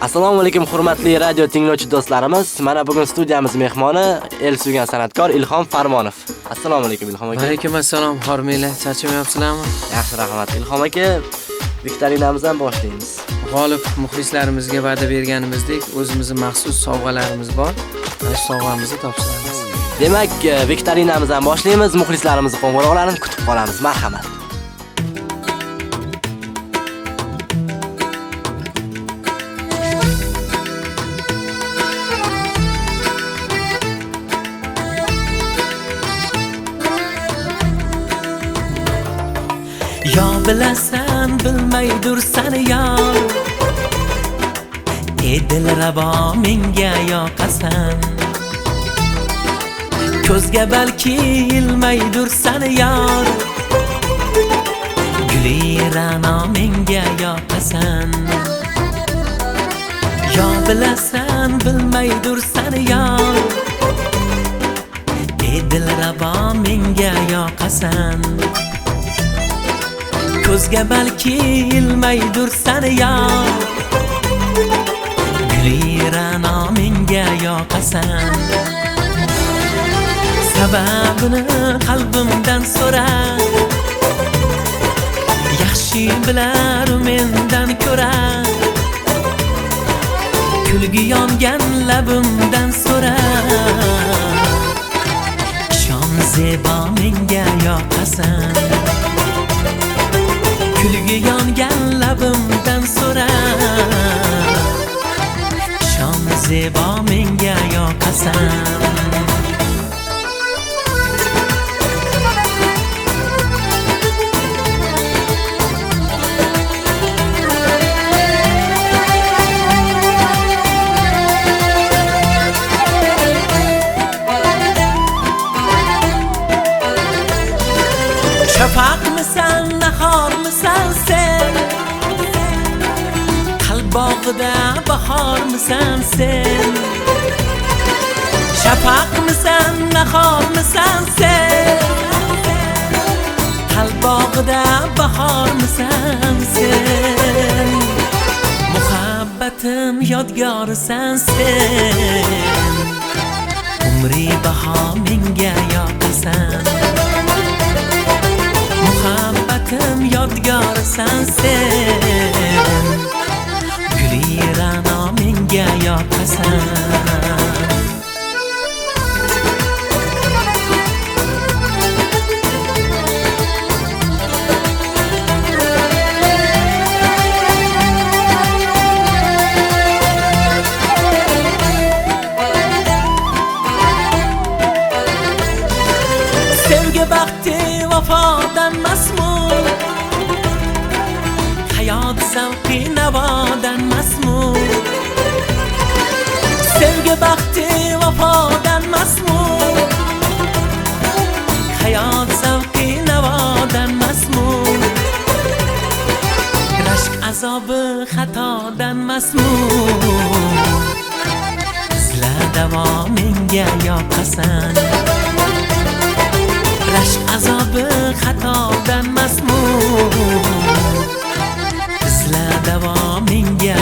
Assalomu alaykum hurmatli radio tinglovchi do'stlarimiz. Mana bugun studiyamiz mehmoni el suygan san'atkor Ilhom Farmonov. Assalomu alaykum Ilhom aka. Alaykum assalom, hormanglar. Charchamayapsizlarmi? Yaxshi, rahmat. Ilhom aka, viktorinamizdan boshlaymiz. G'olib muxlislarimizga va'da berganimizdek, o'zimizning maxsus sovg'alarimiz bor. Mana shu sovg'amizni topshiramiz. Demak, viktorinamizdan boshlaymiz. Muxlislarimizni qo'ng'iroqlarini kutib qolamiz. Marhamat. Yo bilasan bilmaydirsan yar, edil rabo menga yoqasan. Ko'zga balki ilmaydirsan yar, guli ra'no menga yoqasan. Yo bilasan bilmaydirsan yar, edil rabo menga yoqasan. Ko'zga balki ilmaydirsan yar, guli ra'no menga yoqasan. Sababini qalbimdan so'ra, yaxshi bilar mendan ko'ra. Kulgi yongan labimdan so'ra, ishon zebo menga yoqasan. Kulgi yongan labimdan so'ra, ishon zebo menga yoqasan. Shafaqmisan, nahormisan sen, qalb bog'ida bahormisan sen. Shafaqmisan, nahormisan sen, qalb bog'ida bahormisan sen. Muhabbatim yodgorisan sen, umri baho menga yoqasan. Muhabbatim yodgorisan sen, guli ra'no menga yoqasan. Sevgi baxti vafodan masmur, hayot zavqi navodan masmur. Sevgi baxti vafodan masmur, hayot zavqi navodan masmur. Rashk azobi xatodan masmur, izla davo menga yoqasan. Rashk azobi xatodan masmur, izla davo menga